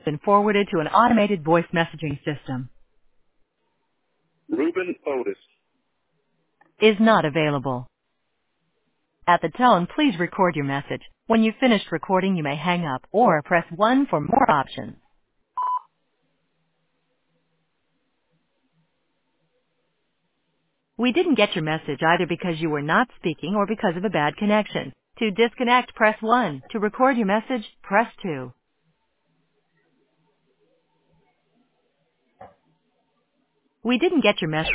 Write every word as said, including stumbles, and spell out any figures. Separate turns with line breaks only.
Been forwarded to an automated voice messaging system.
Ruben Otis.
Is not available. At the tone, please record your message. When you've finished recording, you may hang up or press one for more options. We didn't get your message either because you were not speaking or because of a bad connection. To disconnect, press one. To record your message, press two. We didn't get your message.